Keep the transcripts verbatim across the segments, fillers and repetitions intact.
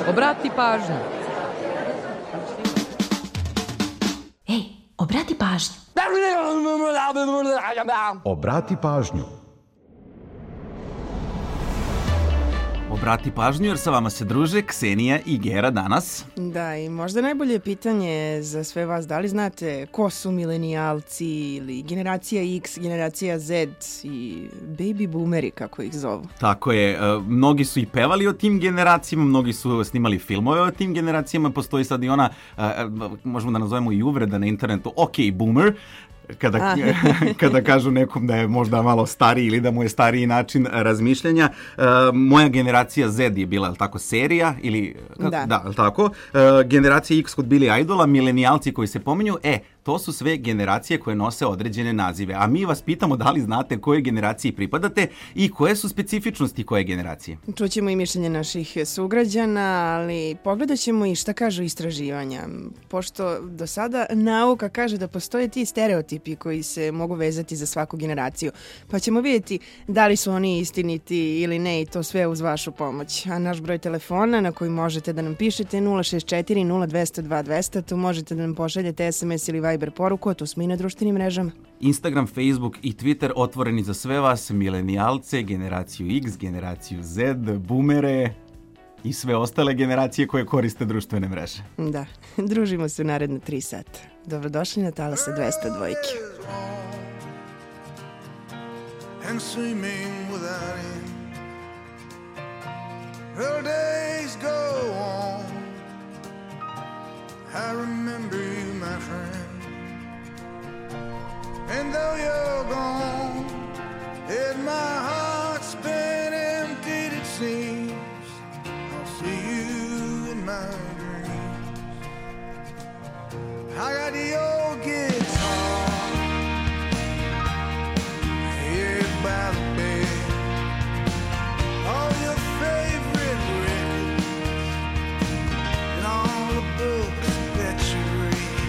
Obrati pažnju. Ej, obrati pažnju. Obrati pažnju. Obrati pažnju jer sa vama se druže Ksenija i Gera danas. Da, i možda najbolje pitanje za sve vas, da li znate ko su milenijalci ili generacija X, generacija Z i baby boomeri, kako ih zovu? Tako je, mnogi su i pevali o tim generacijama, mnogi su snimali filmove o tim generacijama, postoji sad i ona, možemo da nazovemo i uvreda na internetu, ok, boomer, kada, kada kažu nekom da je možda malo stariji ili da mu je stariji način razmišljanja. Uh, moja generacija Z je bila, je li tako, serija? Ili, kako? Da. Da, je li tako? Uh, generacija X kod Billy Idola, milenijalci koji se pominju, e, to su sve generacije koje nose određene nazive. A mi vas pitamo da li znate kojoj generaciji pripadate i koje su specifičnosti koje generacije. Čućemo i mišljenje naših sugrađana, ali pogledat ćemo i šta kažu istraživanja. Pošto do sada nauka kaže da postoje ti stereotipi koji se mogu vezati za svaku generaciju. Pa ćemo vidjeti da li su oni istiniti ili ne i to sve uz vašu pomoć. A naš broj telefona na koji možete da nam pišete nula šest četiri nula dva zero dva dva zero zero, tu možete da nam pošaljete es em es ili Viber poruku, a tu smo i na društvenim mrežama. Instagram, Facebook i Twitter otvoreni za sve vas, milenijalce, generaciju X, generaciju Z, boomere i sve ostale generacije koje koriste društvene mreže. Da, družimo se u naredne tri sata. Dobrodošli na Talase dvesta dvojke. And swimming without him, her days go on. I remember you, my friend. And though you're gone, and my heart's been emptied, it seems, I'll see you in my dreams. I got the old guitar here by the bed, all your favorite records, and all the books that you read.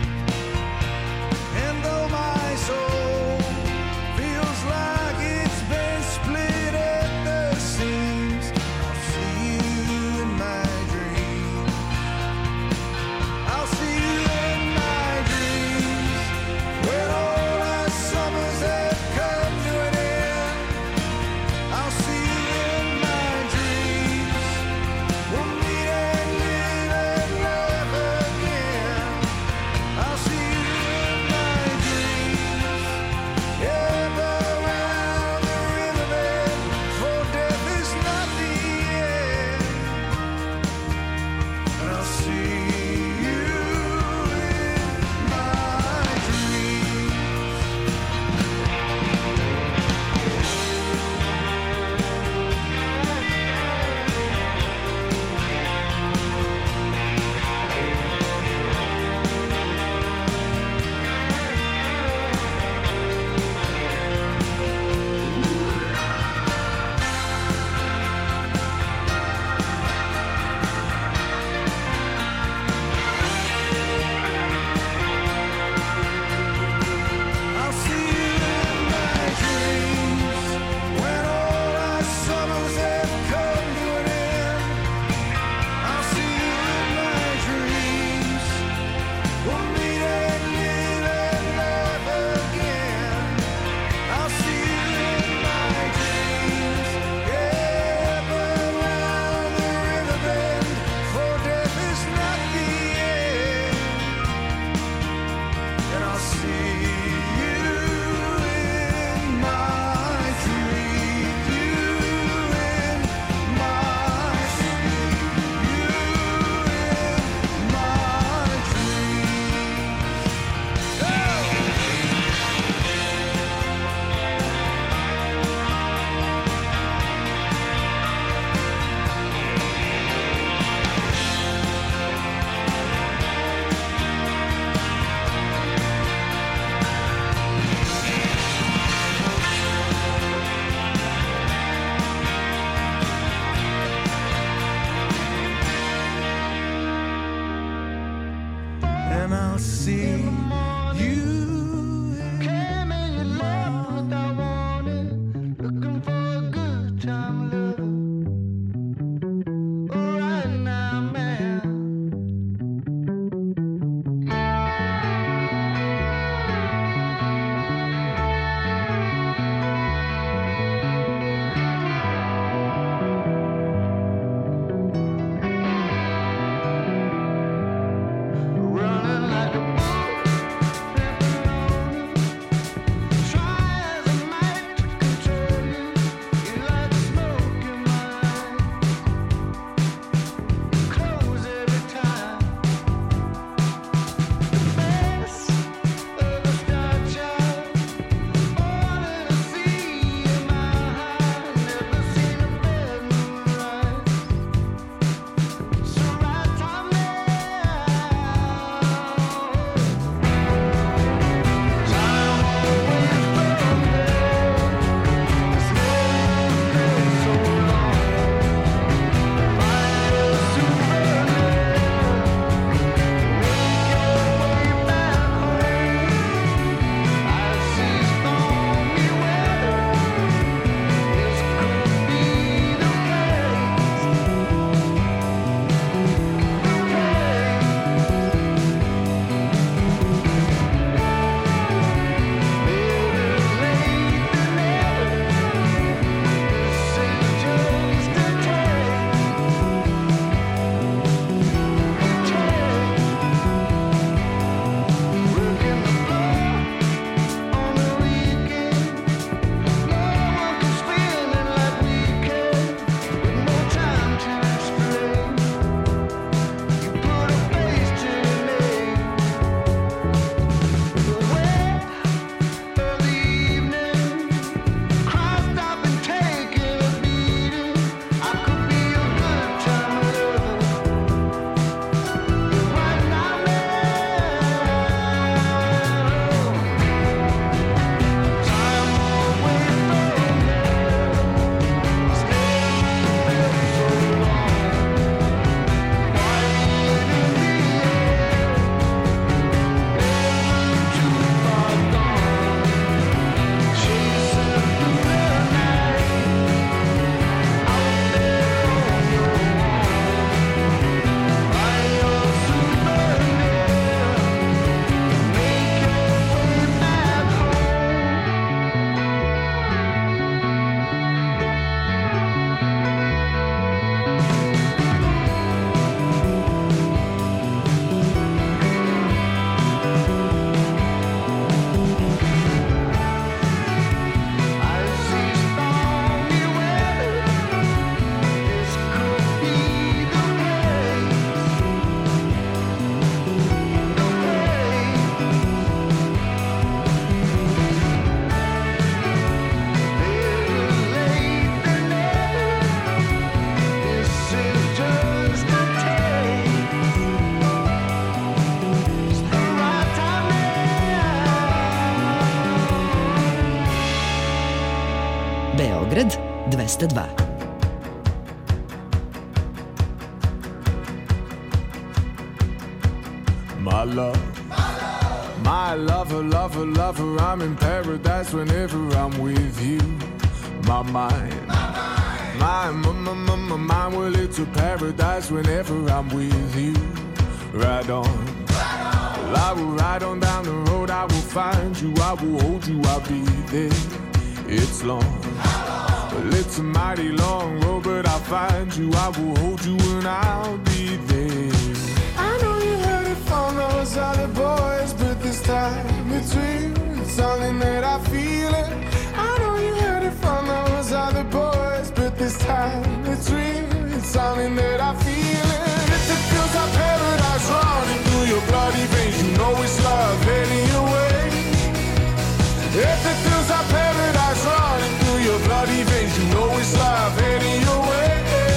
And though my soul feels like it's been split at the seams, I'll see you in my dreams. I'll see you in my dreams when all our summers have come to an end. I'll see you in my dreams. We'll meet and live and love again. I'll see you in my dreams. Yeah, around the riverbed, for death is not the end. And I'll see you in my dreams. I'll see you in my dreams when all our summers have come to an end. I'll see you in my dreams. We'll meet and live and love again. I'll see you in my dreams. Yeah, around the riverbend, for death is not the end. And I'll see you in my dreams. You in my dreams. You in my dreams. And I'll see you. Came in your love without warning, looking for a good time, love. Right now. dvesta dva. My love, my lover, lover, lover, I'm in paradise whenever I'm with you. My mind, my, my, my, my, my mind, well, it's a paradise whenever I'm with you. Ride on, well, I will ride on down the road, I will find you, I will hold you, I'll be there. It's long, well, it's a mighty long road, but I'll find you, I will hold you, and I'll be there. I know you heard it from those other boys, but this time it's real, it's something that I feel it. I know you heard it from those other boys, but this time it's real, it's something that I feel it. If it feels like paradise running through your bloody veins, you know it's love heading your way. If it feels like paradise running through your bloody veins, you know it's love heading your way.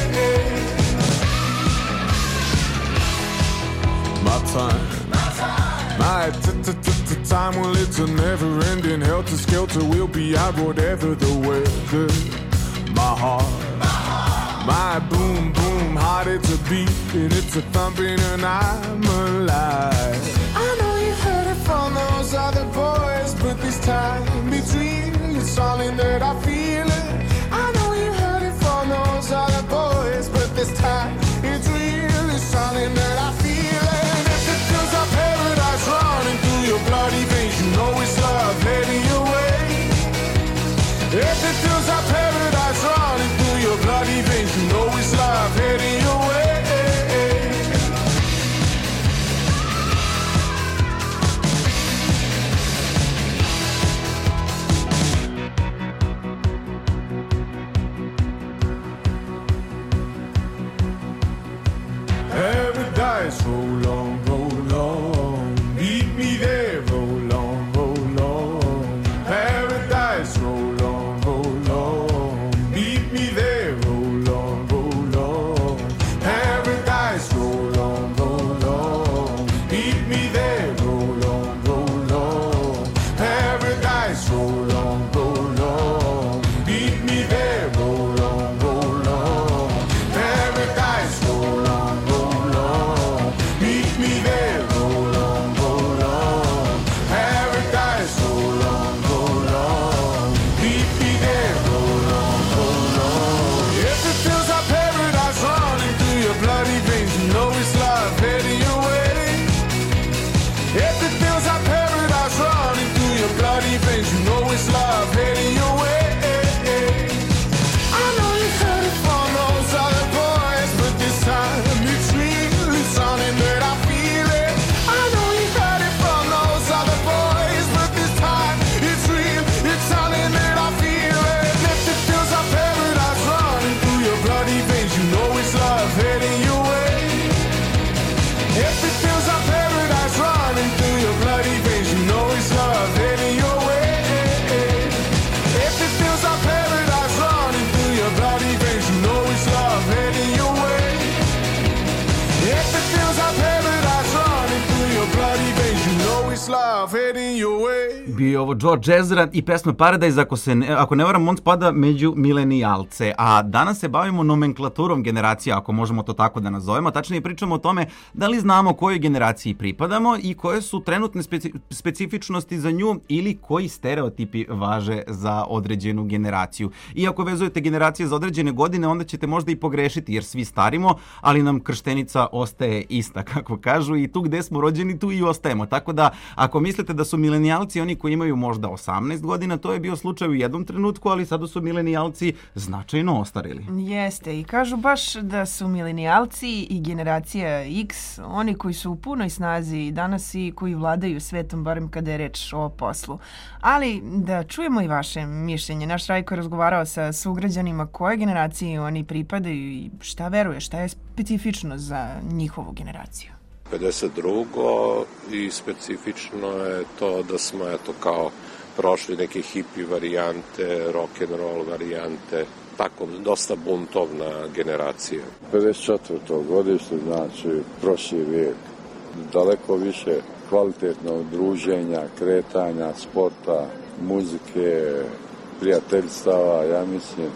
My time, my t-t-t-t-time, well, it's a never-ending helter-skelter. We'll be out whatever the weather. My heart, my boom-boom heart, it's a beat and it's a thumping and I'm alive. I know you heard it from those other boys, but this time it's real, it's something that I feel it. I know you heard it from those other boys, but this time it's real, it's something that I feel it. Paradise running through your bloody veins, you know it's love heading your way. If it feels like paradise running through your bloody veins, you know it's love heading your way. Paradise roll on, roll on. Meet me there, roll on, roll on. Paradise roll on, roll on. Meet me there, roll on, roll on. Paradise roll on, roll on. Meet me there, roll on, roll on. Paradise roll on, roll on. Meet me there, roll on, roll on. Paradise roll on, roll on. Meet me there, roll on, roll on. Paradise roll on, roll on. Meet me there, roll on, roll on. If it feels like paradise running through your bloody veins, you know it's love heading your way. If it feels like paradise running through your bloody veins, you know it's love heading your way. I know you heard it from those other boys, but this time it's real, it's something that I feel it. I know you heard it from those other boys, but this time it's real, it's something that I feel it. If it feels like paradise running through your bloody veins, you know it's love heading your way. If it feels like paradise running through your bloody veins, you know it's love heading your way. If it feels like paradise running through your bloody veins, you know it's love heading your way. If it feels like paradise running through your bloody veins, you know it's love heading your way. Bio je ovo George Ezra i pesma Paradise, ako, se ne, ako ne varam, on spada među milenijalce. A danas se bavimo nomenklaturom generacija, ako možemo to tako da nazovemo. Tačnije pričamo o tome da li znamo kojoj generaciji pripadamo i koje su trenutne speci, specifičnosti za nju ili koji stereotipi važe za određenu generaciju. I ako vezujete generacije za određene godine, onda ćete možda i pogrešiti jer svi starimo, ali nam krštenica ostaje ista, kako kažu, i tu gde smo rođeni, tu i ostajemo. Tako da, ako mislite da su milenijalci oni koji imaju možda osamnaest godina, to je bio slučaj u jednom trenutku, ali sada su milenijalci značajno ostarili. Jeste, i kažu baš da su milenijalci i generacija X oni koji su u punoj snazi danas i koji vladaju svetom, barem kada je reč o poslu. Ali da čujemo i vaše mišljenje. Naš Rajko je razgovarao sa sugrađanima koje generaciji oni pripadaju i šta veruje, šta je specifično za njihovu generaciju. pedeset drugo i specifično je to da smo eto kao prošli neke hippie varijante, rock and roll varijante, tako dosta buntovna generacija. pedeset četvrto godište, znači prošli vijek, daleko više kvalitetnog druženja, kretanja, sporta, muzike, prijateljstava, ja mislim.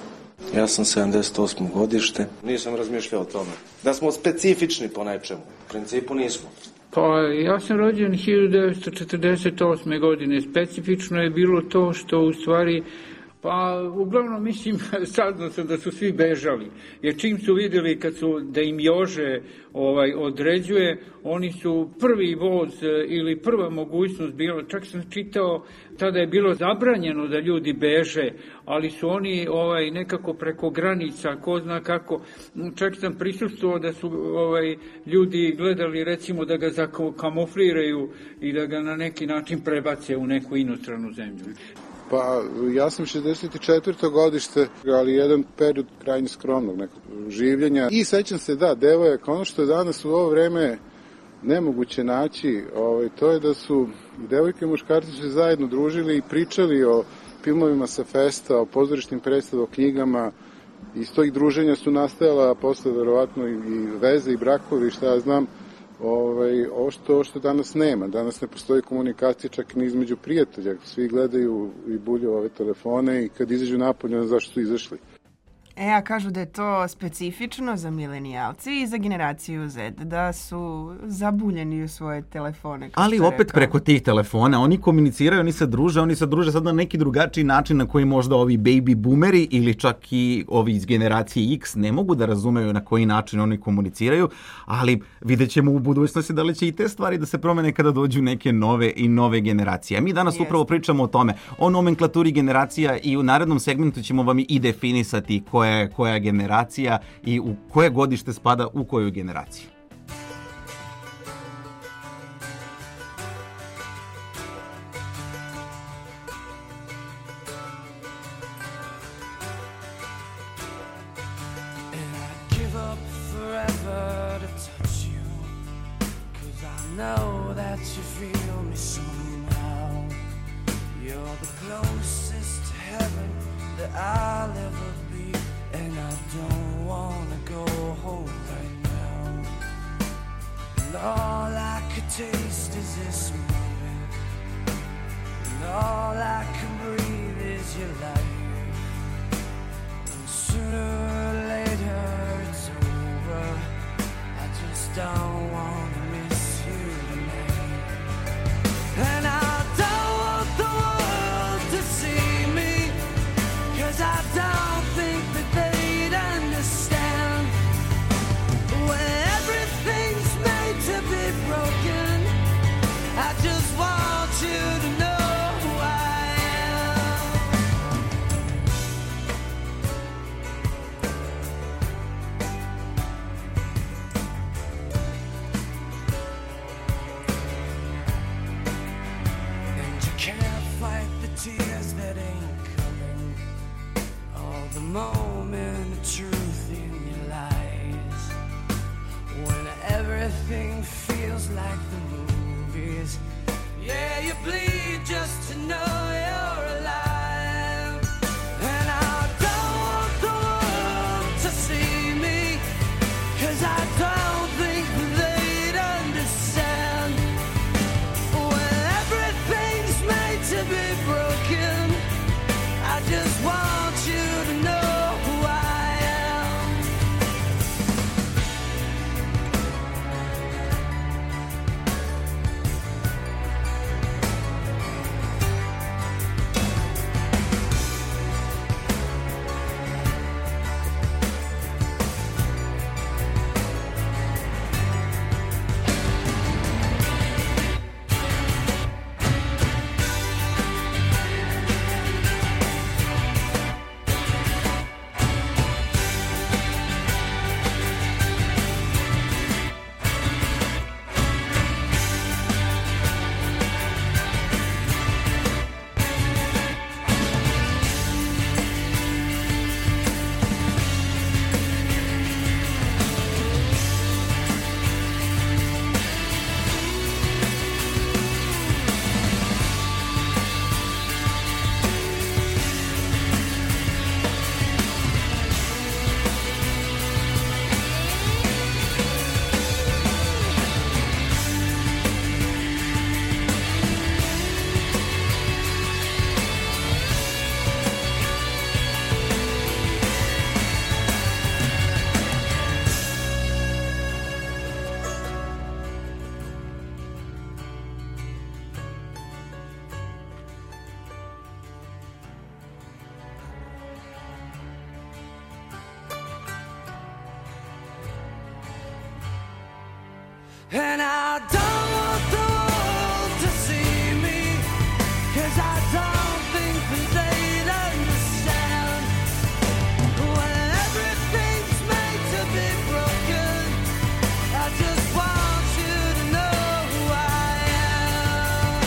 Ja sam sedamdeset osmo godište. Nisam razmišljao o tome. Da smo specifični po nečemu. U principu nismo. Pa ja sam rođen hiljadu devetsto četrdeset osme godine. Specifično je bilo to što u stvari, pa uglavnom mislim, saznao sam da su svi bežali. Jer čim su vidjeli kad su, da im Jože ovaj, određuje, oni su prvi voz ili prva mogućnost bila, čak sam čitao, tada je bilo zabranjeno da ljudi beže, ali su oni ovaj, nekako preko granica, ko zna kako, čak sam prisustvovao da su ovaj, ljudi gledali recimo da ga zakamufliraju i da ga na neki način prebace u neku inostranu zemlju. Pa ja sam šezdeset četvrto godište, ali jedan period krajnje skromnog nekog življenja. I sećam se, da, devojaka, ono što je danas u ovo vreme nemoguće naći, ovaj, to je da su devojke i muškarci se zajedno družili i pričali o filmovima sa festa, o pozorišnim predstavama, o knjigama. Iz tog druženja su nastajala posle verovatno i veze i brakovi, šta ja znam. Ovaj, ovo što, što danas nema. Danas ne postoji komunikacija čak ni između prijatelja. Svi gledaju i bulju ove telefone i kad izađu napolje, ne znam zašto su izašli. E, a kažu da je to specifično za milenijalci i za generaciju Z, da su zabuljeni u svoje telefone. Ali opet rekao. Preko tih telefona oni komuniciraju, oni se druže, oni se druže sad na neki drugačiji način na koji možda ovi baby boomeri ili čak i ovi iz generacije X ne mogu da razumeju na koji način oni komuniciraju, ali vidjet ćemo u budućnosti da li će i te stvari da se promene kada dođu neke nove i nove generacije. A mi danas yes. upravo pričamo o tome, o nomenklaturi generacija i u narednom segmentu ćemo vam i definisati koja je koja generacija i u koje godište spada u koju generaciju. And I don't want the world to see me, 'cause I don't think that they'd understand. When everything's made to be broken, I just want you to know who I am.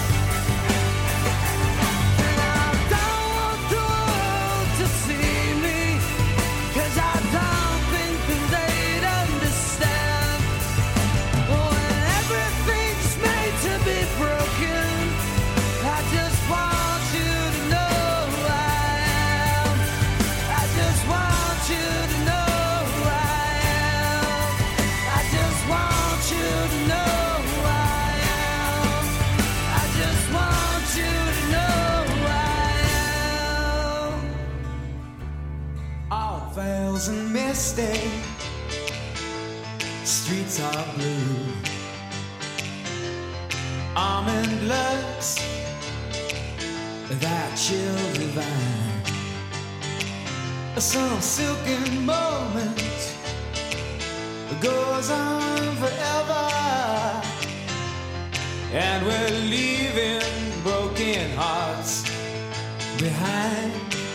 And I don't want the world to see me, 'cause I don't think that they'd understand. When everything's made to be broken, I just want you to know who I am. I just want you to know who I am. I just want you to know who I am. I just want you to know who I am. All veils and misty, streets are blue. Almond looks, that chill divine. Some silken moment goes on forever, and we're leaving broken hearts behind.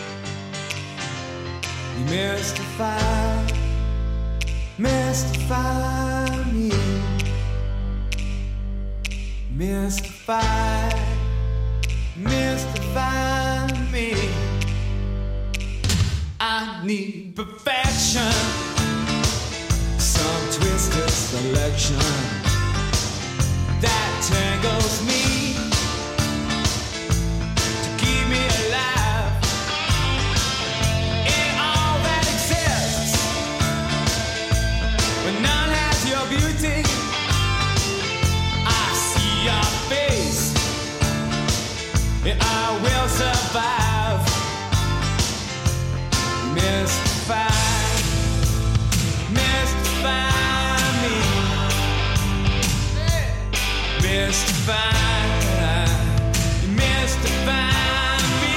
You mystify, mystify me, mystify, mystify me. I need perfection, some twisted selection that tangles me to keep me alive in all that exists. When none has your beauty, I see your face, and I will survive. Mystify, mystify me, mystify, mystify me.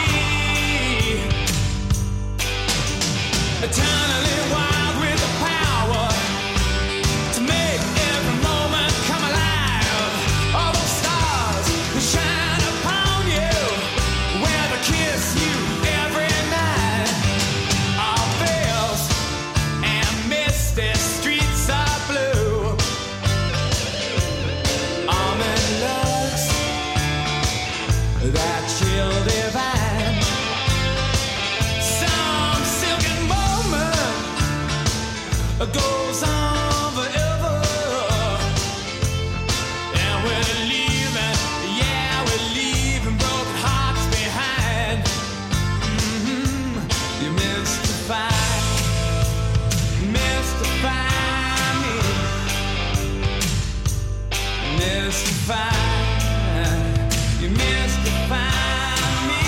Eternally wild with the power to make every moment come alive. All those stars that shine upon you, where they kiss you every night. All veils and misty streets are blue. Almond looks, that chill divine. Some silken moment goes on forever, and we're leaving, yeah, we're leaving broken hearts behind. Mhm. You mystify, mystify me, mystify, you mystify me.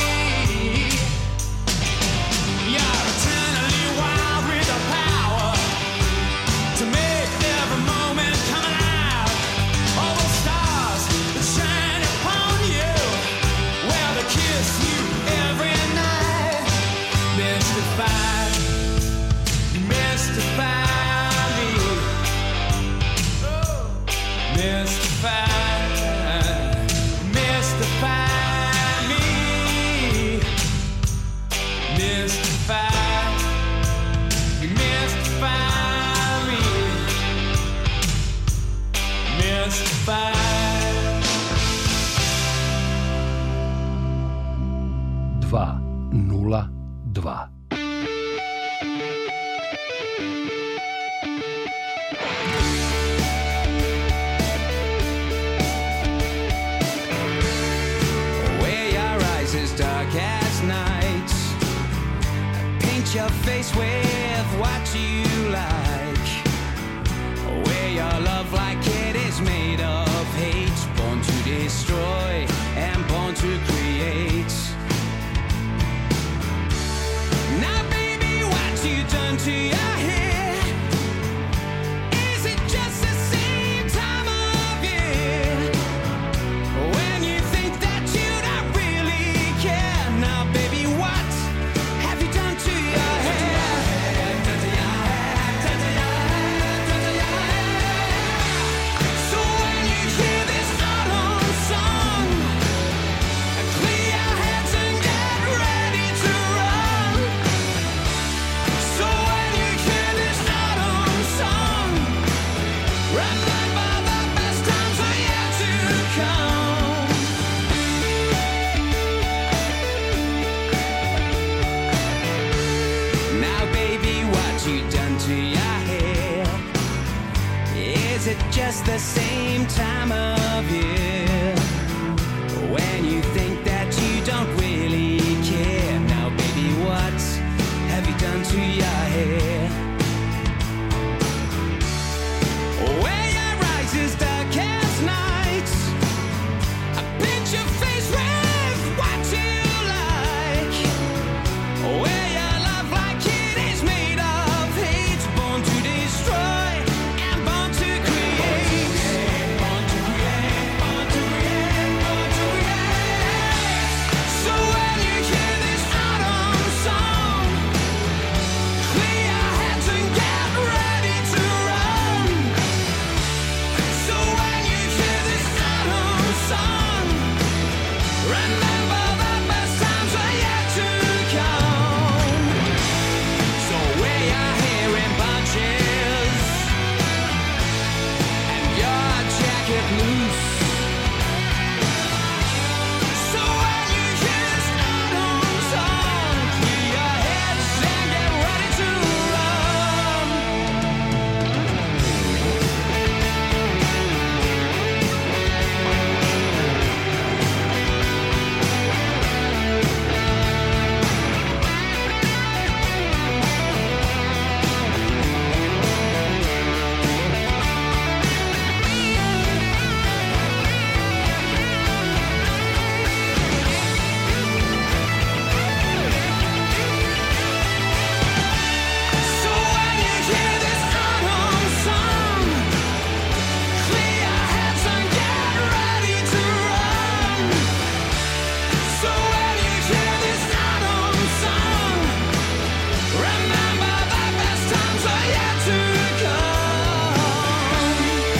You're eternally wild with the power to make every moment come alive. All those stars that shine upon you, where they kiss you every night. Mystify, mystify me. Oh, mystify, mystify me. Mystify, you mystify me. Mystify. dva nula dva. Where your eyes as dark as night, paint your face with what you like. Where your love like it is made of hate, born to destroy and born to create. Now baby, what you done to your hair? Is it just the same time of year when you think that you don't really care? Now baby, what have you done to your hair? it just the same time of year when you think that you don't really care? Now, baby, what have you done to your hair? Where your eyes is dark as night, I paint your face with what you like. Where your love like it is made of hate, born to destroy and born to create. Born to create, born to create, born to create. So when you hear this autumn song, clear your heads and get ready to run. So when you hear this autumn song, remember the best times are yet to come. So wear your hair in bunches and your jacket loose. So when you hear this autumn song, clear your heads and get ready to run. So when you hear this autumn song, clear your heads and get ready to run. So when you hear this autumn song, remember the best times are yet to come.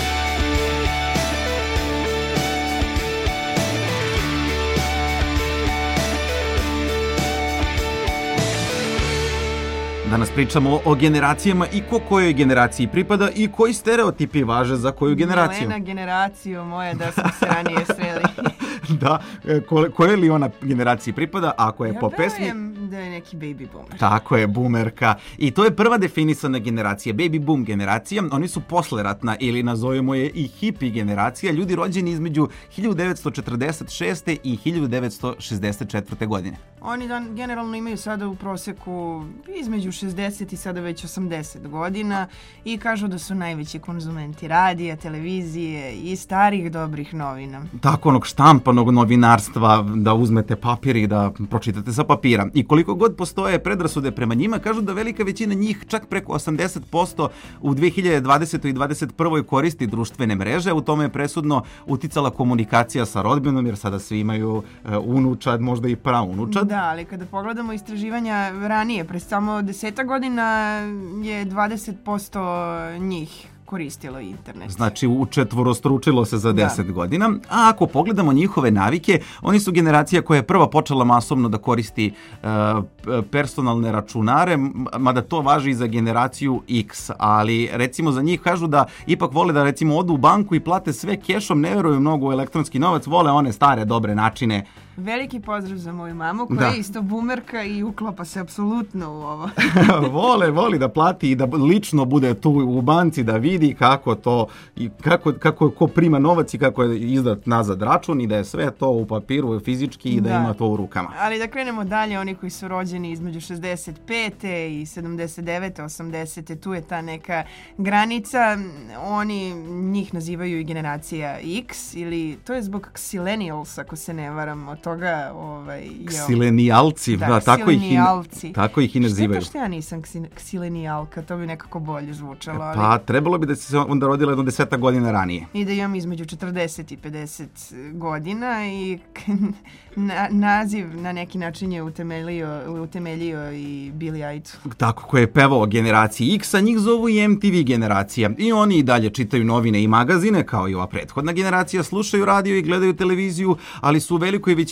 Danas pričamo o generacijama i ko kojoj generaciji pripada i koji stereotipi važe za koju generaciju. Jelena, generaciju moje da smo se ranije sreli. Da, e, ko, kojoj li ona generaciji pripada, ako je Ja po pesmi... verujem da je neki baby boomer. Tako je, boomerka. I to je prva definisana generacija, baby boom generacija. Oni su posleratna ili nazovemo je i hippie generacija, ljudi rođeni između hiljadu devetsto četrdeset šeste i hiljadu devetsto šezdeset četvrte godine. Oni dan, generalno imaju sada u proseku između šezdeset i sada već osamdeset godina i kažu da su najveći konzumenti radija, televizije i starih dobrih novina. Tako onog štampanog novinarstva, da uzmete papir i da pročitate sa papira. I koliko god postoje predrasude prema njima, kažu da velika većina njih, čak preko osamdeset posto u dve hiljade dvadesetoj i dvadeset prvoj koristi društvene mreže. U tome je presudno uticala komunikacija sa rodbinom, jer sada svi imaju uh, unučad, možda i praunučad. Da, ali kada pogledamo istraživanja ranije, pre samo deseta godina je dvadeset posto njih koristilo internet. Znači učetvorostručilo se za deset godina. A ako pogledamo njihove navike, oni su generacija koja je prva počela masovno da koristi uh, personalne računare, mada to važi i za generaciju X, ali recimo za njih kažu da ipak vole da recimo odu u banku i plate sve kešom, ne veruju mnogo u elektronski novac, vole one stare dobre načine. Veliki pozdrav za moju mamu koja Da. je isto boomerka i uklapa se apsolutno u ovo. Vole, voli da plati i da lično bude tu u banci da vidi kako to i kako, kako ko prima novac i kako je izdat nazad račun i da je sve to u papiru fizički i da, Da. ima to u rukama. Ali da krenemo dalje, oni koji su rođeni između šezdeset pete i sedamdeset devete, osamdesete, tu je ta neka granica. Oni njih nazivaju i generacija X ili to je zbog Xillennials, ako se ne varam, od toga ovaj, je... Ksilenijalci, da, Da, tako, ih i, ksilenijalci. tako ih i nazivaju. Šteta što ja nisam ksi- ksilenijalka, to bi nekako bolje zvučalo. Ali... Pa trebalo bi da si se onda rodila jedno deseta godina ranije. I da imam između četrdeset i pedeset godina i na, naziv na neki način je utemeljio, utemeljio i Billy Idol. Tako, ko je pevao o generaciji X, a njih zovu i M T V generacija. I oni i dalje čitaju novine i magazine, kao i ova prethodna generacija, slušaju radio i gledaju televiziju, ali su u velikoj većini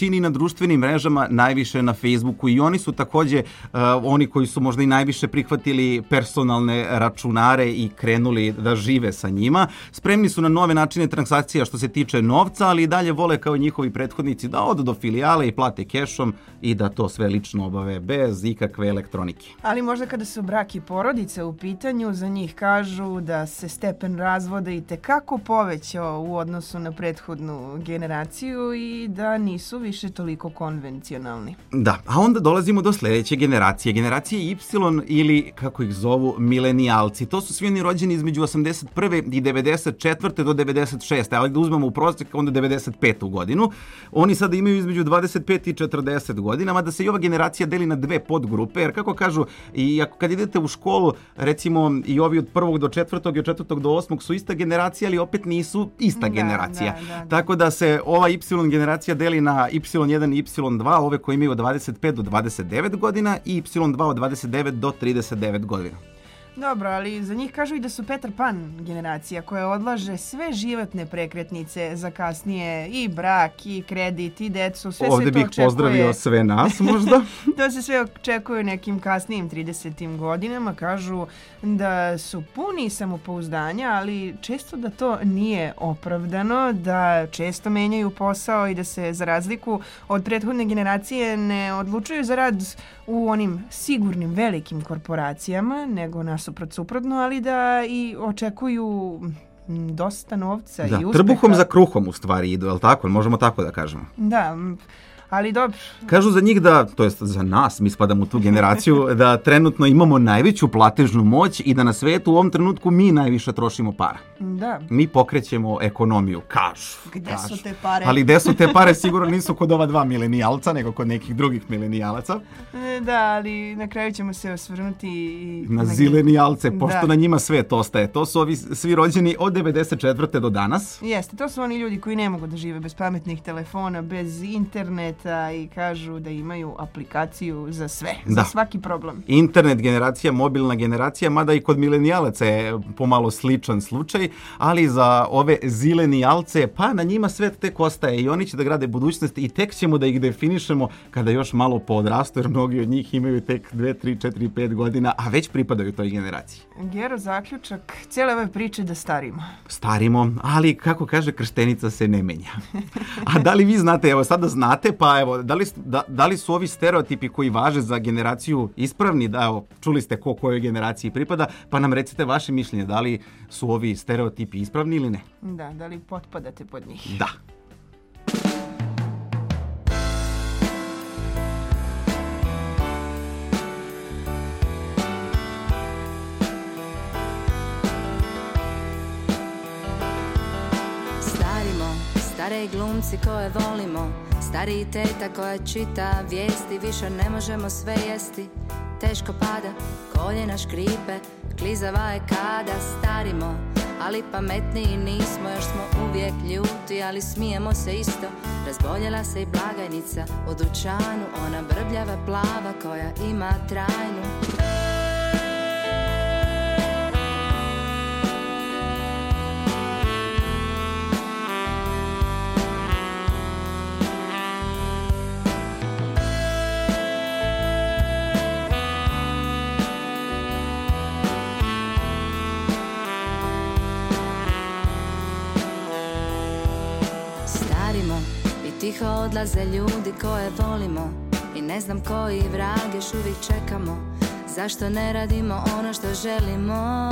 većini na društvenim mrežama, najviše na Facebooku i oni su takođe uh, oni koji su možda i najviše prihvatili personalne računare i krenuli da žive sa njima. Spremni su na nove načine transakcija što se tiče novca, ali i dalje vole kao i njihovi prethodnici da odu do filijale i plate kešom i da to sve lično obave bez ikakve elektronike. Ali možda kada su brak i porodice u pitanju, za njih kažu da se stepen razvoda i tekako povećao u odnosu na prethodnu generaciju i da nisu više toliko konvencionalni. Da, a onda dolazimo do sledeće generacije. Generacije Y ili, kako ih zovu, milenijalci. To su svi oni rođeni između osamdeset prve i devedeset četvrte do devedeset šeste ali da uzmemo u prosjek onda devedeset petu godinu. Oni sada imaju između dvadeset pet i četrdeset godina, mada se i ova generacija deli na dve podgrupe, jer kako kažu, i ako kad idete u školu, recimo i ovi od prvog do četvrtog i od četvrtog do osmog su ista generacija, ali opet nisu ista Da, generacija. da, da, da. Tako da se ova Y generacija deli na Y jedan i Y dva, ove koji imaju od dvadeset pet do dvadeset devet godina i Y dva od dvadeset devet do trideset devet godina. Dobro, ali za njih kažu i da su Petar Pan generacija koja odlaže sve životne prekretnice za kasnije i brak i kredit i decu, sve Ovde se to bih očekuje. pozdravio sve nas možda. To se sve očekuje u nekim kasnijim tridesetim godinama. Kažu da su puni samopouzdanja, ali često da to nije opravdano, da često menjaju posao i da se za razliku od prethodne generacije ne odlučuju za rad u onim sigurnim velikim korporacijama, nego nasuprot suprotno, ali da i očekuju mm, dosta novca Da, i uspeha. trbuhom za kruhom u stvari idu, je li tako? Možemo tako da kažemo. Da, mm, ali dobro. Kažu za njih da, to jest za nas, mi spadamo u tu generaciju, da trenutno imamo najveću platežnu moć i da na svetu u ovom trenutku mi najviše trošimo para. Da. Mi pokrećemo ekonomiju, kažu. Gde kažu. su te pare? Ali gde su te pare sigurno nisu kod ova dva milenijalca, nego kod nekih drugih milenijalaca. E, Da, ali na kraju ćemo se osvrnuti i Na zilenijalce, Da. pošto na njima svet ostaje. To su ovi svi rođeni od devedeset četvrte do danas. Jeste, to su oni ljudi koji ne mogu da žive bez pametnih telefona, bez interneta i kažu da imaju aplikaciju za sve, Da. za svaki problem. Internet generacija, mobilna generacija, mada i kod milenijalaca je pomalo sličan slučaj, ali za ove zilenijalce, pa na njima svet tek ostaje i oni će da grade budućnost i tek ćemo da ih definišemo kada još malo podrastu, jer mnogi od njih imaju tek dve, tri, četiri, pet godina, a već pripadaju toj generaciji. Gero, zaključak cijele ove priče da starimo. Starimo, ali kako kaže krštenica se ne menja. A da li vi znate, evo sada znate, pa evo, da li, da, da li su ovi stereotipi koji važe za generaciju ispravni, da evo, čuli ste ko kojoj generaciji pripada, pa nam recite vaše mišljenje, da li su ovi stereotipi ispravni ili ne? Da, da li potpadate pod njih? Da. Starimo, stare glumci koje volimo, stariji teta koja čita vijesti, više ne možemo sve jesti, teško pada, koljena škripe, klizava je kada starimo, ali pametniji nismo, još smo uvijek ljuti, ali smijemo se isto, razboljela se i blagajnica u dućanu, ona brbljava plava koja ima trajnu. Tiho odlaze ljudi koje volimo i ne znam koji vrag još uvijek čekamo. Zašto ne radimo ono što želimo?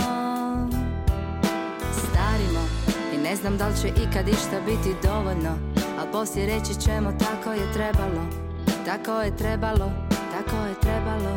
Starimo i ne znam da li će ikad išta biti dovoljno, ali poslije reći ćemo tako je trebalo, tako je trebalo, tako je trebalo.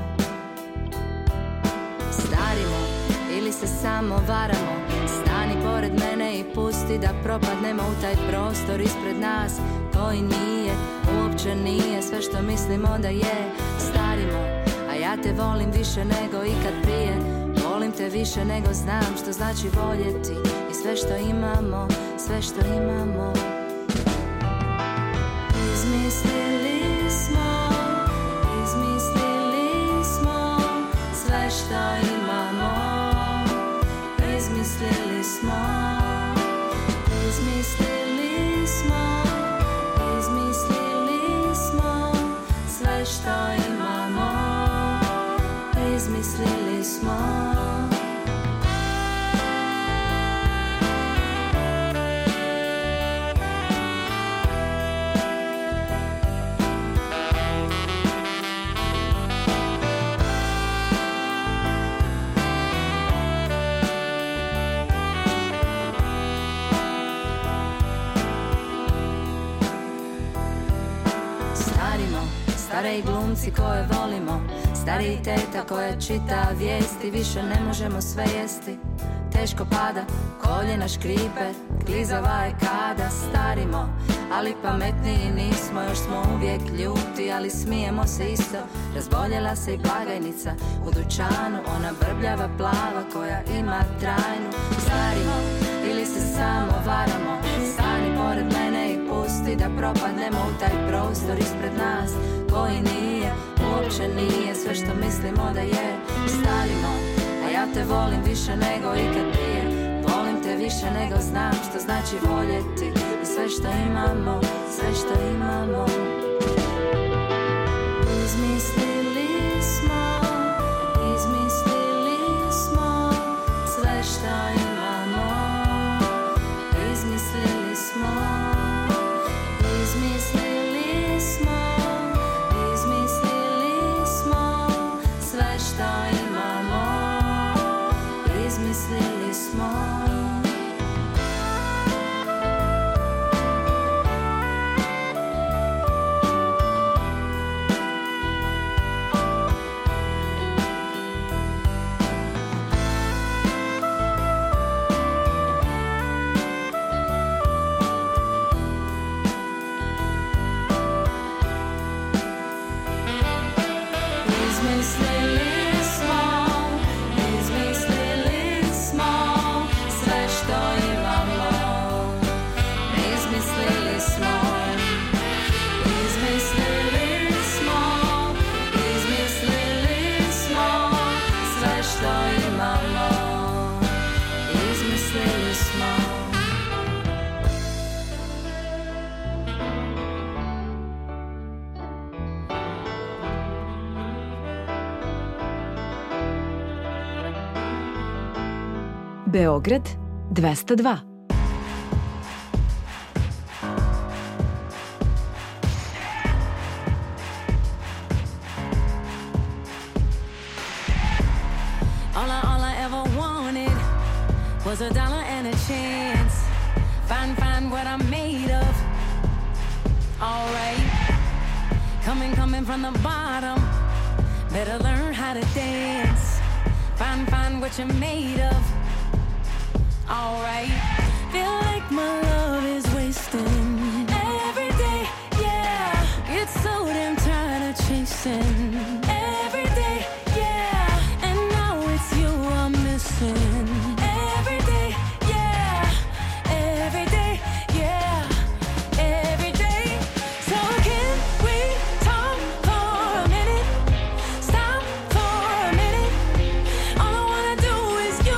Starimo ili se samo varamo, stani pored mene i pusti da propadnemo u taj prostor ispred nas koji nije, uopće nije sve što mislimo da je. Starimo, a ja te volim više nego ikad prije, volim te više nego znam što znači voljeti i sve što imamo, sve što imamo. Izmislili smo, izmislili smo sve što imamo, izmislili smo, izmislili smo, izmislili Stariji glumci koje volimo, stariji teta koja čita vijesti. Više ne možemo sve jesti, teško pada, koljena škripe, klizava je kada starimo. Ali pametniji nismo, još smo uvijek ljuti, ali smijemo se isto. Razboljela se i blagajnica u dućanu, ona brbljava plava koja ima trajnu. Starimo ili se samo varamo, stani pored mene i pusti da propadnemo u taj prostor ispred nas koji nije, uopće nije sve što mislimo da je. Starimo, a ja te volim više nego ikad prije, volim te više nego znam što znači voljeti. I sve što imamo, sve što imamo izmislili smo, izmislili smo. Sve što imamo izmislili smo, izmislili smo, izmislili smo. Sve što imamo izmislili smo. Beograd dvesta dva. All I, all I ever wanted was a dollar and a chance. Find, find what I'm made of. Alright. Coming, coming from the bottom. Better learn how to dance. Find, find what you're made of. Alright. Feel like my love is wasting every day, yeah. Get so damn tired of chasing every day, yeah. And now it's you I'm missing every day, yeah. Every day, yeah. Every day. So can we talk for a minute? Stop for a minute. All I wanna do is you.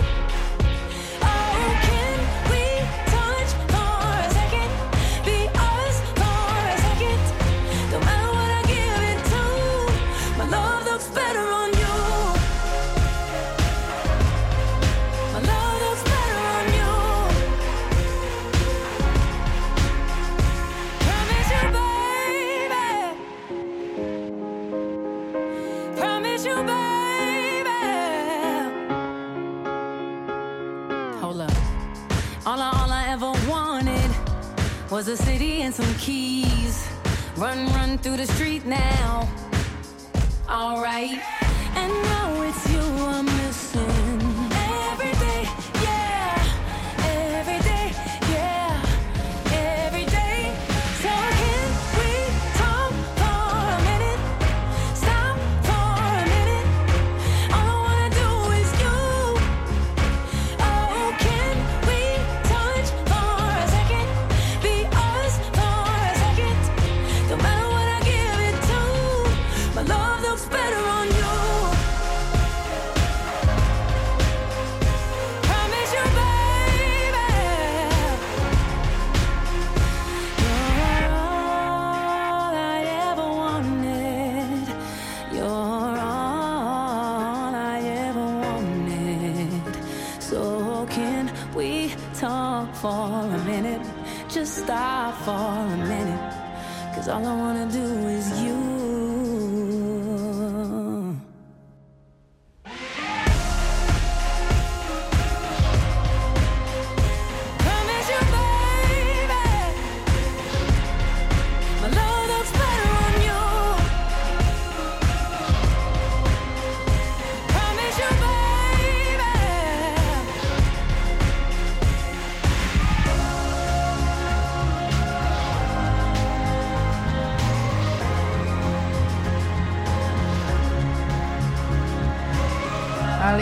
Was a city and some keys. Run, run through the street now. Alright. And now it's you I'm missing every day, yeah. Every day, yeah. Every day. So can we talk for a minute? Stop for a minute. All I wanna do is you. Oh, can we touch for a second? Be us for a second. No matter what I give it to, my love looks better on you. Promise you, baby, you're all I ever wanted. You're all I ever wanted. So can we talk for a minute? Just stop for a minute. 'Cause all I wanna do is you. Promise you, baby, my love looks better on you.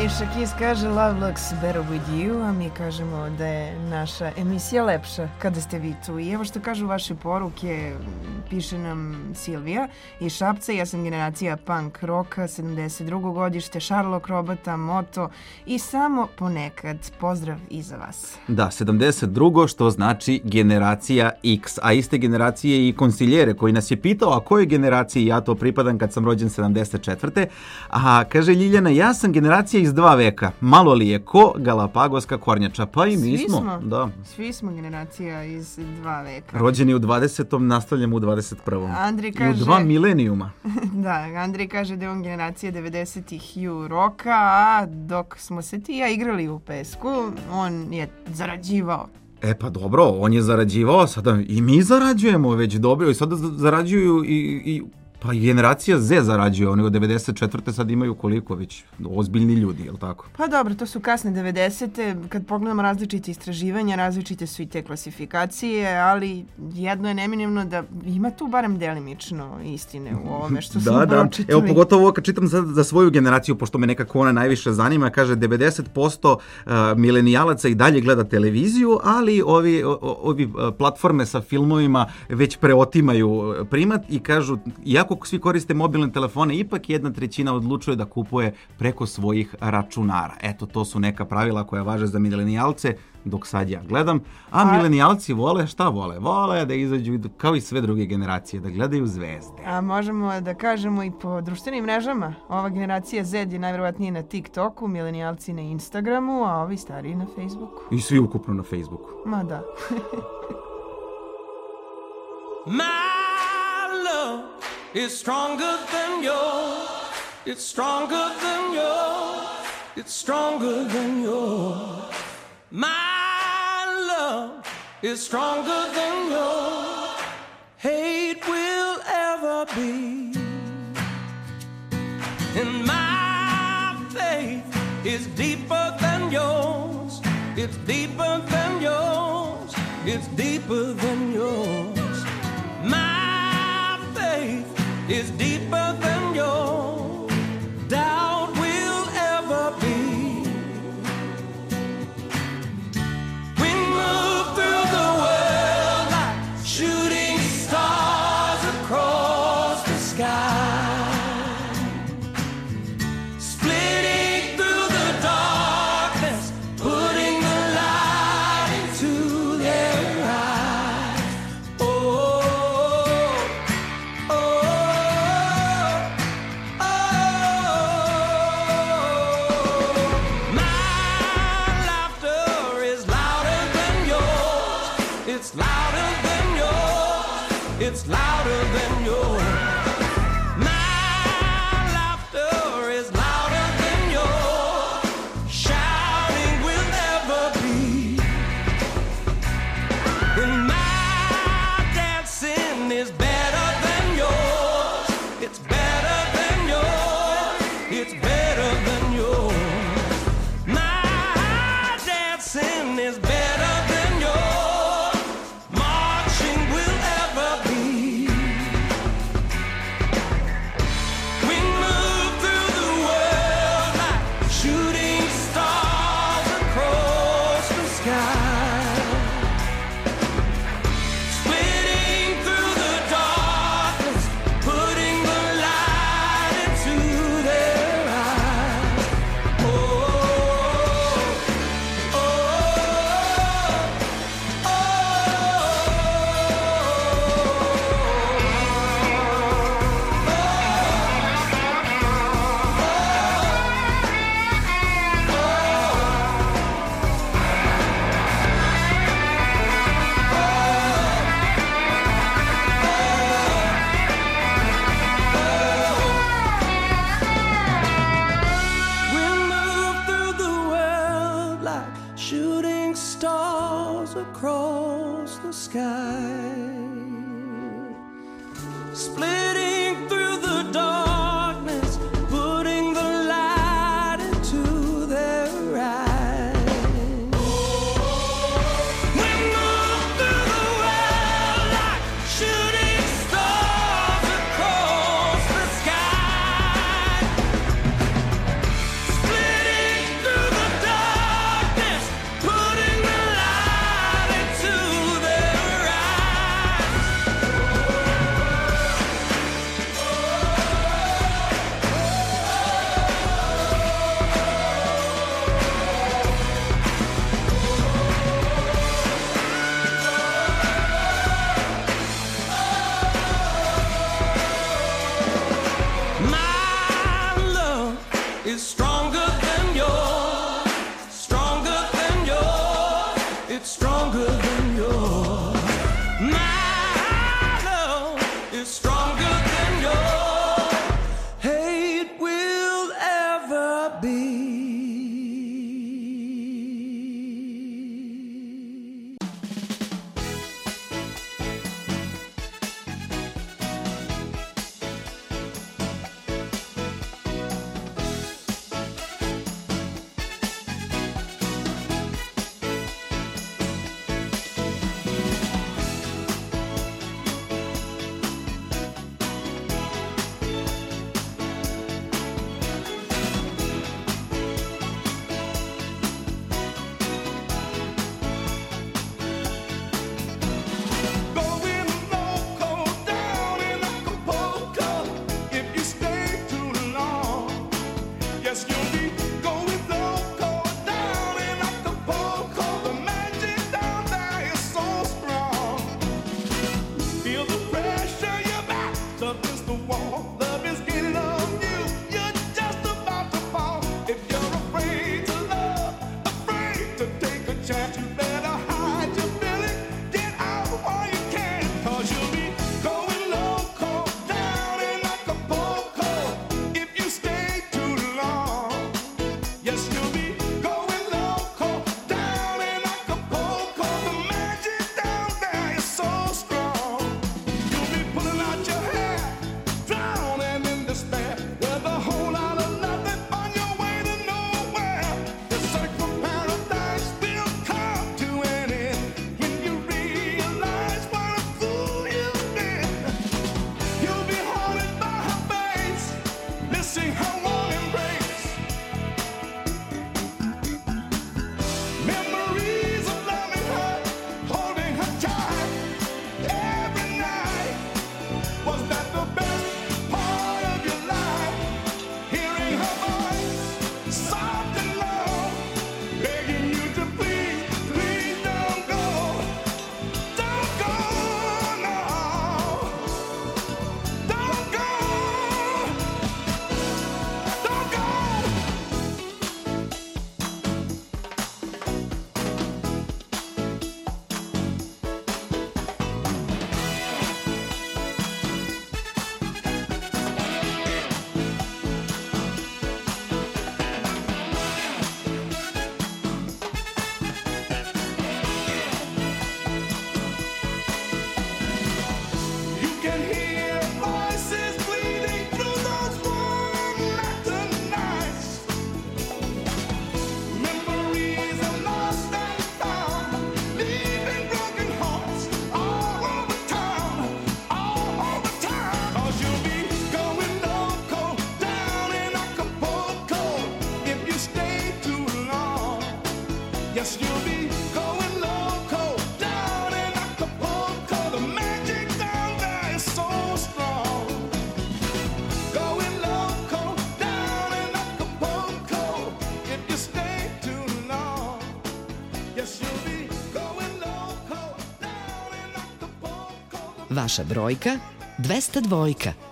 Alicia Keys kaže Love looks better with you, a mi kažemo da je naša emisija lepša kada ste vi tu. I evo što kažu vaše poruke, piše nam Silvija iz Šapca, ja sam generacija punk roka, sedamdeset drugo godište, Sherlock robota, moto i samo ponekad. Pozdrav i za vas. Da, sedamdeset drugo što znači generacija X, a iste generacije i konsiljere koji nas je pitao a kojoj generaciji ja to pripadam kad sam rođen sedamdeset četvrte. A kaže Ljiljana, ja sam generacija iz dva veka. Malo li je ko Galapagoska kornjača? Pa i mi Svi smo. smo. Da. Svi smo generacija iz dva veka. Rođeni u dvadesetom, nastavljamo u dvadeset prvom. Andri I u kaže- dva milenijuma. Da, Andrej kaže da je on generacija devedesetih ju roka, a dok smo se ti i ja igrali u pesku, on je zarađivao. E pa dobro, on je zarađivao, sada i mi zarađujemo već dobro i sada zarađuju i, i pa i generacija Z zarađuje, oni od devedeset četvrte sad imaju koliko već ozbiljni ljudi, je li tako? Pa dobro, to su kasne devedesete. Kad pogledamo različite istraživanja, različite su i te klasifikacije, ali jedno je neminovno da ima tu barem delimično istine u ovome što smo Da, da. pročitali. Evo pogotovo ovo kad čitam za, za svoju generaciju, pošto me nekako ona najviše zanima, kaže devedeset posto uh, milenijalaca i dalje gleda televiziju, ali ovi, o, ovi uh, platforme sa filmovima već preotimaju primat i kažu, iako svi koriste mobilne telefone, ipak jedna trećina odlučuje da kupuje preko svojih računara. Eto, to su neka pravila koja važe za milenijalce, dok sad ja gledam. A, A- milenijalci vole, šta vole? Vole da izađu, i- kao i sve druge generacije, da gledaju zvezde. A možemo da kažemo i po društvenim mrežama. Ova generacija Z je najvjerovatnije na TikToku, milenijalci na Instagramu, a ovi stariji na Facebooku. I svi ukupno na Facebooku. Ma da. My love is stronger than yours. It's stronger than yours. It's stronger than yours. My love is stronger than yours. Hate will ever be. And my faith is deeper than yours. It's deeper than yours. It's deeper than yours. My faith is deeper than yours. Doubt will ever be. We move through the world like shooting stars across the sky, splitting through the darkness, putting the light into their eyes. Oh, oh, oh. My laughter is louder than yours. It's louder than yours. It's louder than yours. My laughter is louder than yours. Shouting will never be. And my dancing is better than yours. It's better than yours. It's better than yours. My dancing is better than yours. Marching will ever be. We move through the world like shooting stars across the sky, splitting through the darkness, putting the light into their eyes. Oh, oh, we move through the world like shooting stars across the sky, splitting through the darkness, putting the light into their eyes. We move through the world like shooting stars across the sky, splitting Yes, you'll be going loco down in Acapulco. The magic down there is so strong. Going loco down in Acapulco. If you stay too long. Yes, you'll be going loco down in Acapulco. Vaša brojka dvesta dva.